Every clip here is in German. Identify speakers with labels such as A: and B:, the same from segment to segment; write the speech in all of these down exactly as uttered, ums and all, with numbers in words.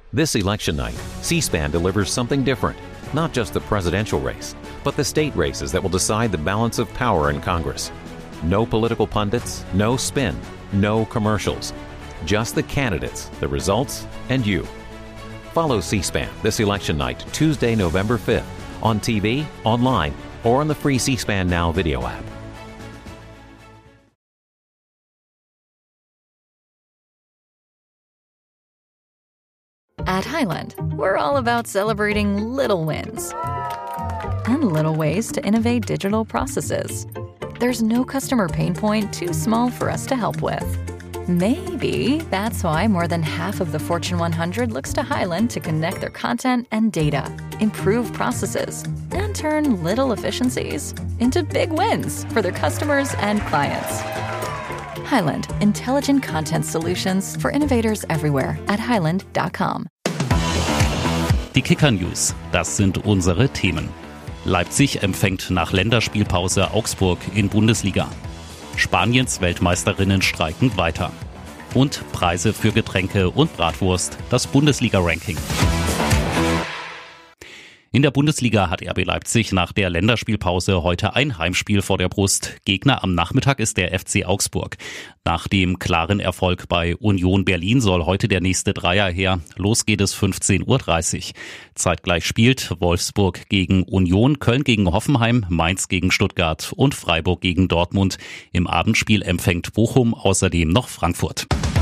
A: This election night, C-SPAN delivers something different. Not just the presidential race, but the state races that will decide the balance of power in Congress. No political pundits, no spin, no commercials. Just the candidates, the results, and you. Follow C-SPAN this election night, Tuesday, November fifth, on T V, online, or on the free C-SPAN Now video app.
B: At Highland, we're all about celebrating little wins and little ways to innovate digital processes. There's no customer pain point too small for us to help with. Maybe that's why more than half of the Fortune one hundred looks to Highland to connect their content and data, improve processes, and turn little efficiencies into big wins for their customers and clients. Highland, intelligent content solutions for innovators everywhere at highland dot com.
C: Die Kicker News, das sind unsere Themen. Leipzig empfängt nach Länderspielpause Augsburg in Bundesliga. Spaniens Weltmeisterinnen streiken weiter. Und Preise für Getränke und Bratwurst, das Bundesliga-Ranking. In der Bundesliga hat R B Leipzig nach der Länderspielpause heute ein Heimspiel vor der Brust. Gegner am Nachmittag ist der F C Augsburg. Nach dem klaren Erfolg bei Union Berlin soll heute der nächste Dreier her. Los geht es fünfzehn Uhr dreißig. Zeitgleich spielt Wolfsburg gegen Union, Köln gegen Hoffenheim, Mainz gegen Stuttgart und Freiburg gegen Dortmund. Im Abendspiel empfängt Bochum außerdem noch Frankfurt.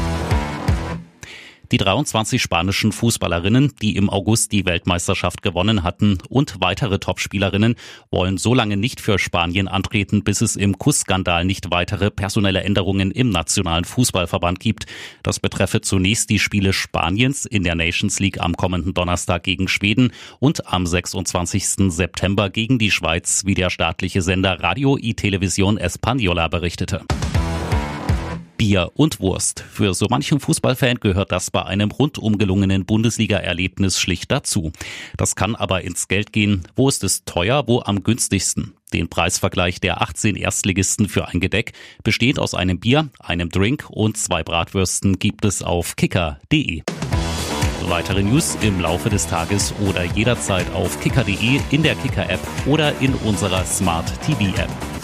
C: Die dreiundzwanzig spanischen Fußballerinnen, die im August die Weltmeisterschaft gewonnen hatten, und weitere Topspielerinnen wollen so lange nicht für Spanien antreten, bis es im Kussskandal nicht weitere personelle Änderungen im nationalen Fußballverband gibt. Das betreffe zunächst die Spiele Spaniens in der Nations League am kommenden Donnerstag gegen Schweden und am sechsundzwanzigsten September gegen die Schweiz, wie der staatliche Sender Radio y Televisión Española berichtete. Bier und Wurst. Für so manchen Fußballfan gehört das bei einem rundum gelungenen Bundesliga-Erlebnis schlicht dazu. Das kann aber ins Geld gehen. Wo ist es teuer, wo am günstigsten? Den Preisvergleich der achtzehn Erstligisten für ein Gedeck, besteht aus einem Bier, einem Drink und zwei Bratwürsten, gibt es auf kicker punkt de. Weitere News im Laufe des Tages oder jederzeit auf kicker punkt de, in der Kicker-App oder in unserer Smart T V-App.